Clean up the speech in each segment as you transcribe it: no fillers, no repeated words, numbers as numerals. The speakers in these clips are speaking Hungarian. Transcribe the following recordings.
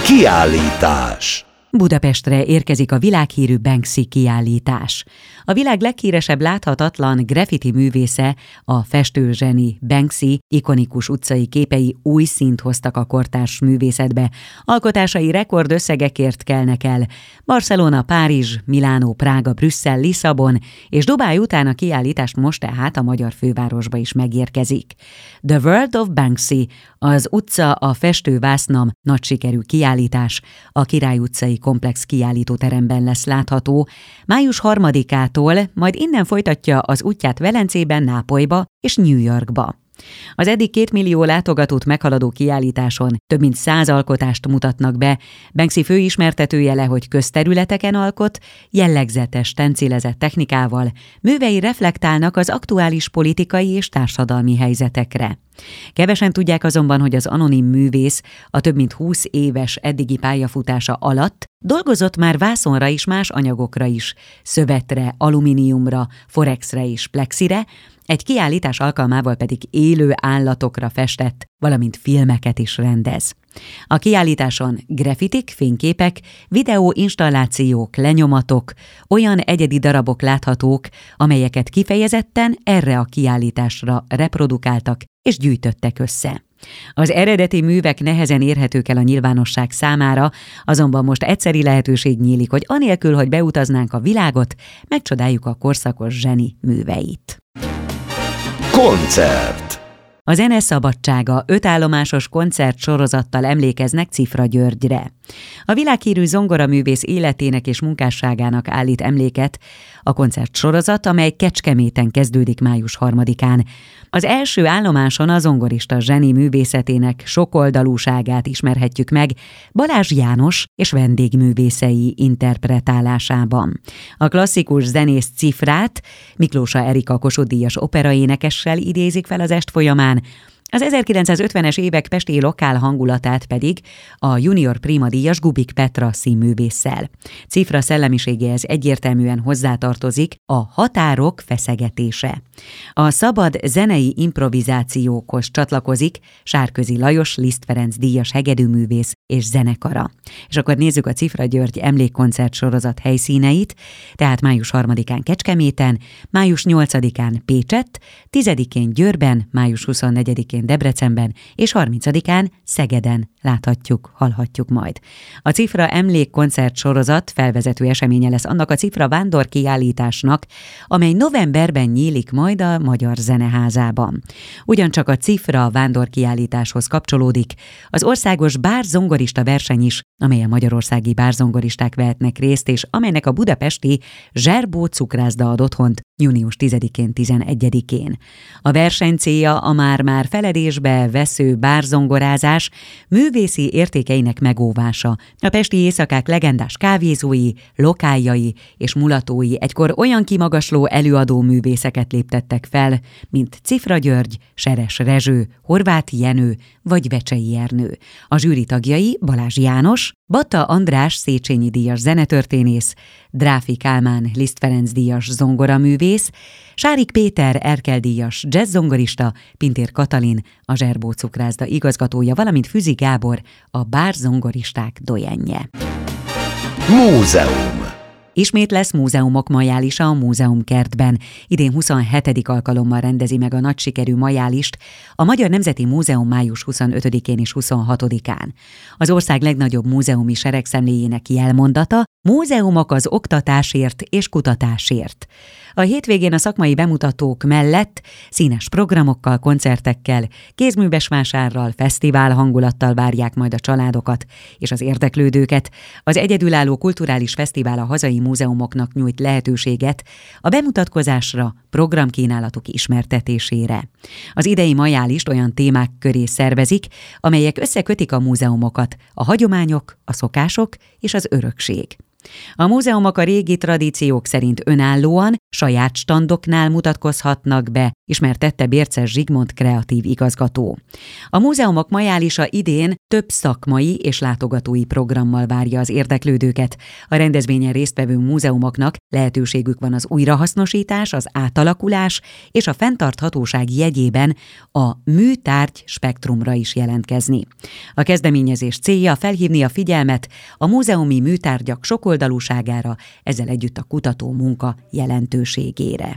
Kiállítás. Budapestre érkezik a világhírű Banksy kiállítás. A világ leghíresebb láthatatlan graffiti művésze, a festőzseni Banksy ikonikus utcai képei új színt hoztak a kortárs művészetbe. Alkotásai rekordösszegekért kelnek el. Barcelona, Párizs, Milánó, Prága, Brüsszel, Lisszabon és Dubáj után a kiállítás most tehát a magyar fővárosba is megérkezik. The World of Banksy, az utca a festővásznam nagy sikerű kiállítás a Király utcai komplex kiállítóteremben lesz látható, május 3-ától, majd innen folytatja az útját Velencében, Nápolyba és New Yorkba. Az eddig 2 millió látogatót meghaladó kiállításon több mint 100 alkotást mutatnak be. Banksy főismertetőjele, hogy közterületeken alkot, jellegzetes stencilezett technikával, művei reflektálnak az aktuális politikai és társadalmi helyzetekre. Kevesen tudják azonban, hogy az anonim művész a több mint 20 éves eddigi pályafutása alatt dolgozott már vászonra és más anyagokra is, szövetre, alumíniumra, forexre és plexire, egy kiállítás alkalmával pedig élő állatokra festett, valamint filmeket is rendez. A kiállításon graffitik, fényképek, videóinstallációk, lenyomatok, olyan egyedi darabok láthatók, amelyeket kifejezetten erre a kiállításra reprodukáltak és gyűjtöttek össze. Az eredeti művek nehezen érhetők el a nyilvánosság számára, azonban most egyszeri lehetőség nyílik, hogy anélkül, hogy beutaznánk a világot, megcsodáljuk a korszakos zseni műveit. Koncert. A zene szabadsága 5 állomásos koncertsorozattal emlékeznek Cifra Györgyre. A világhírű zongoraművész életének és munkásságának állít emléket a koncertsorozat, amely Kecskeméten kezdődik május 3-án. Az első állomáson a zongorista zseni művészetének sokoldalúságát ismerhetjük meg Balázs János és vendégművészei interpretálásában. A klasszikus zenész Cifrát Miklósa Erika Kossuth-díjas operaénekessel idézik fel az est folyamán, az 1950-es évek pesti lokál hangulatát pedig a junior prima díjas Gubik Petra színművésszel. Cifra szellemiségéhez egyértelműen hozzátartozik a határok feszegetése. A szabad zenei improvizációkhoz csatlakozik Sárközi Lajos Liszt Ferenc díjas hegedűművész és zenekara. És akkor nézzük a Cifra György emlékkoncert sorozat helyszíneit, tehát május 3-án Kecskeméten, május 8-án Pécsett, 10-én Győrben, május 24-én Debrecenben és 30-án Szegeden láthatjuk, hallhatjuk majd. A Cifra emlékkoncert sorozat felvezető eseménye lesz annak a Cifra vándor kiállításnak, amely novemberben nyílik majd a Magyar Zeneházában. Ugyancsak a Cifra vándor kiállításhoz kapcsolódik az országos bárzongorista verseny is, amelyen magyarországi bárzongoristák vehetnek részt, és amelynek a budapesti Zserbó cukrászda ad otthont június 10-én, 11-én. A verseny célja a már feledésbe vesző bárzongorázás művészi értékeinek megóvása. A pesti éjszakák legendás kávézói, lokáljai és mulatói egykor olyan kimagasló előadó művészeket léptettek fel, mint Cifra György, Seres Rezső, Horváth Jenő vagy Vecsei Ernő. A zsűri tagjai Balázs János, Batta András Széchenyi díjas zenetörténész, Dráfi Kálmán Liszt Ferenc díjas zongoraművész, Sárik Péter Erkel díjas jazzzongorista, Pintér Katalin a Zserbó cukrászda igazgatója, valamint Füzi Gábor a bárzongoristák dojenje. Múzeum. Ismét lesz múzeumok majálisa a Múzeumkertben. Idén 27. alkalommal rendezi meg a nagy sikerű majálist a Magyar Nemzeti Múzeum május 25-én és 26-án. Az ország legnagyobb múzeumi seregszemléjének jelmondata: múzeumok az oktatásért és kutatásért. A hétvégén a szakmai bemutatók mellett színes programokkal, koncertekkel, kézműves vásárral, fesztivál hangulattal várják majd a családokat és az érdeklődőket. Az egyedülálló kulturális fesztivál a hazai múzeumoknak nyújt lehetőséget a bemutatkozásra, programkínálatok ismertetésére. Az idei majálist olyan témák köré szervezik, amelyek összekötik a múzeumokat, a hagyományok, a szokások és az örökség. A múzeumok a régi tradíciók szerint önállóan, saját standoknál mutatkozhatnak be, ismertette Bérces Zsigmond kreatív igazgató. A múzeumok majálisa idén több szakmai és látogatói programmal várja az érdeklődőket. A rendezvényen résztvevő múzeumoknak lehetőségük van az újrahasznosítás, az átalakulás és a fenntarthatóság jegyében a műtárgy spektrumra is jelentkezni. A kezdeményezés célja felhívni a figyelmet a múzeumi műtárgyak sokoldalúságára, ezzel együtt a kutató munka jelentőségére.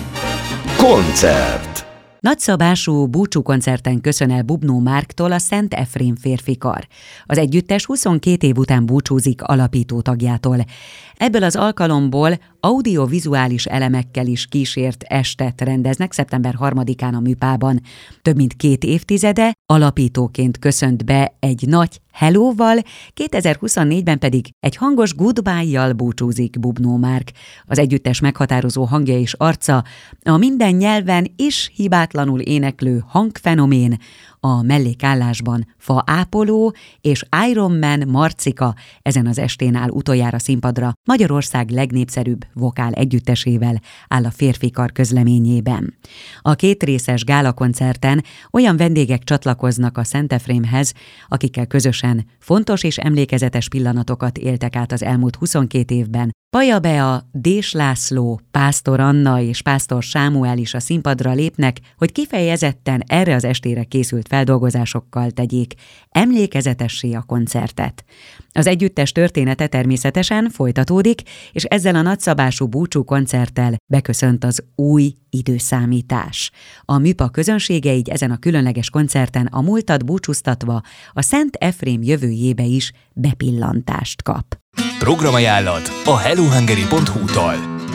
Koncert. Nagyszabású búcsúkoncerten köszön el Bubnó Márktól a Szent Efrém férfikar. Az együttes 22 év után búcsúzik alapító tagjától. Ebből az alkalomból audiovizuális elemekkel is kísért estet rendeznek szeptember 3-án a Műpában. Több mint 2 évtizede alapítóként köszönt be egy nagy Hello-val, 2024-ben pedig egy hangos Goodbye-jal búcsúzik Bubnó Márk. Az együttes meghatározó hangja és arca, a minden nyelven is hibátlanul éneklő hangfenomén, a mellékállásban Fa Ápoló és Iron Man Marcika ezen az estén áll utoljára színpadra, Magyarország legnépszerűbb vokál együttesével, áll a férfikar közleményében. A 2 részes gálakoncerten olyan vendégek csatlakoznak a Szent Efrémhez, akikkel közösen fontos és emlékezetes pillanatokat éltek át az elmúlt 22 évben. Paja Bea, Dés László, Pásztor Anna és Pásztor Sámuel is a színpadra lépnek, hogy kifejezetten erre az estére készült feldolgozásokkal tegyék emlékezetessé a koncertet. Az együttes története természetesen folytatódik, és ezzel a nagyszabású búcsú koncerttel beköszönt az új időszámítás. A Műpa közönsége így ezen a különleges koncerten a múltat búcsúztatva a Szent Efrém jövőjébe is bepillantást kap. Programajánlat a hellohungary.hu-tól.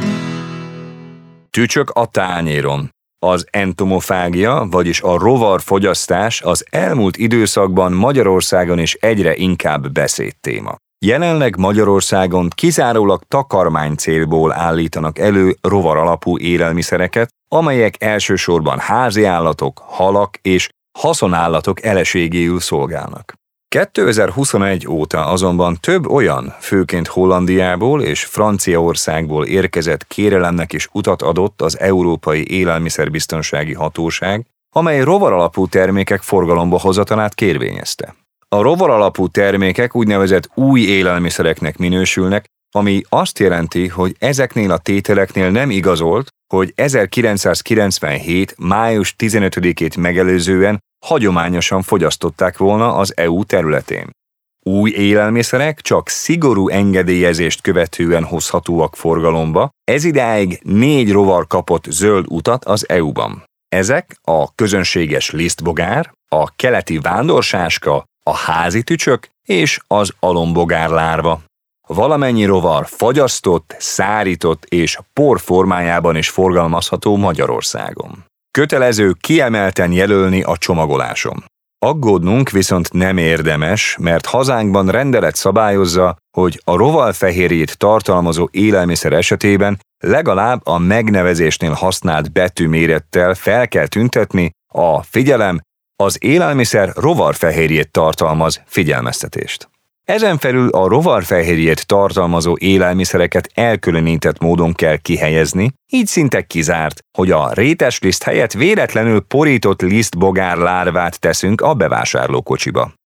Tücsök a tányéron. Az entomofágia, vagyis a rovarfogyasztás az elmúlt időszakban Magyarországon is egyre inkább beszédtéma. Jelenleg Magyarországon kizárólag takarmány célból állítanak elő rovaralapú élelmiszereket, amelyek elsősorban háziállatok, halak és haszonállatok eleségéül szolgálnak. 2021 óta azonban több olyan, főként Hollandiából és Franciaországból érkezett kérelemnek is utat adott az Európai Élelmiszerbiztonsági Hatóság, amely rovaralapú termékek forgalomba hozatalát kérvényezte. A rovaralapú termékek úgynevezett új élelmiszereknek minősülnek, ami azt jelenti, hogy ezeknél a tételeknél nem igazolt, hogy 1997. május 15-ét megelőzően hagyományosan fogyasztották volna az EU területén. Új élelmiszerek csak szigorú engedélyezést követően hozhatóak forgalomba, ezidáig 4 rovar kapott zöld utat az EU-ban. Ezek a közönséges lisztbogár, a keleti vándorsáska, a házi tücsök és az alombogárlárva. Valamennyi rovar fagyasztott, szárított és por formájában is forgalmazható Magyarországon. Kötelező kiemelten jelölni a csomagoláson. Aggódnunk viszont nem érdemes, mert hazánkban rendelet szabályozza, hogy a rovarfehérjét tartalmazó élelmiszer esetében legalább a megnevezésnél használt betűmérettel fel kell tüntetni a figyelem, az élelmiszer rovarfehérjét tartalmaz figyelmeztetést. Ezen felül a rovarfehérjét tartalmazó élelmiszereket elkülönített módon kell kihelyezni, így szinte kizárt, hogy a rétes liszt helyett véletlenül porított lisztbogár lárvát teszünk a bevásárlókocsiba.